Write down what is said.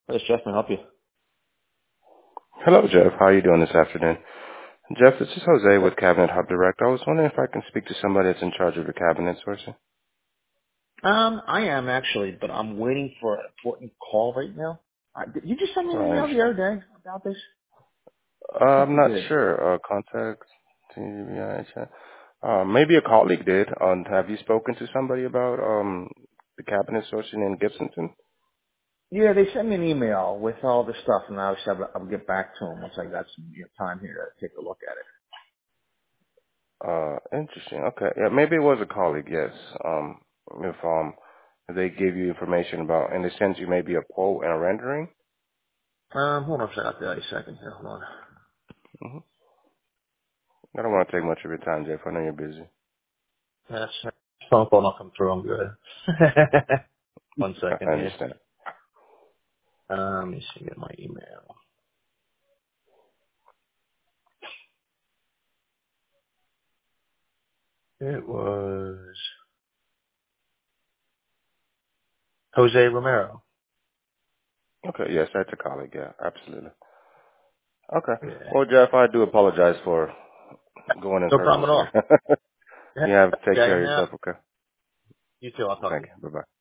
Yes, Jeff, can I help you? Hello, Jeff. How are you doing this afternoon? Jeff, this is Jose with Cabinet Hub Direct. I was wondering if I can speak to somebody that's in charge of your cabinet sourcing. I am actually, but I'm waiting for an important call right now. Did you just send me Oh, an I email the understand. other day about this? I think I'm you not did. sure. Contact TBI chat. Maybe a colleague did. Have you spoken to somebody about the cabinet sourcing in Gibsonton? Yeah, they sent me an email with all the stuff, and I'll get back to them once I got some time here to take a look at it. Interesting. Okay. Yeah, maybe it was a colleague. Yes. If they give you information about, and they send you maybe a quote and a rendering. Hold on a second. I'll tell you a second here. Hold on. hmm I don't want to take much of your time, Jeff. I know you're busy. Yes, phone call not come through. I'm good. One I second here. understand. Let me see. Get my email. It was Jose Romero. Okay, yes, that's a colleague. Yeah, absolutely. Okay. Yeah. Well, Jeff, I do apologize for going in No circles problem at here. all. You have to take Okay. care of Yeah. yourself, okay? You too. I'll talk to Thank you. you. Bye-bye.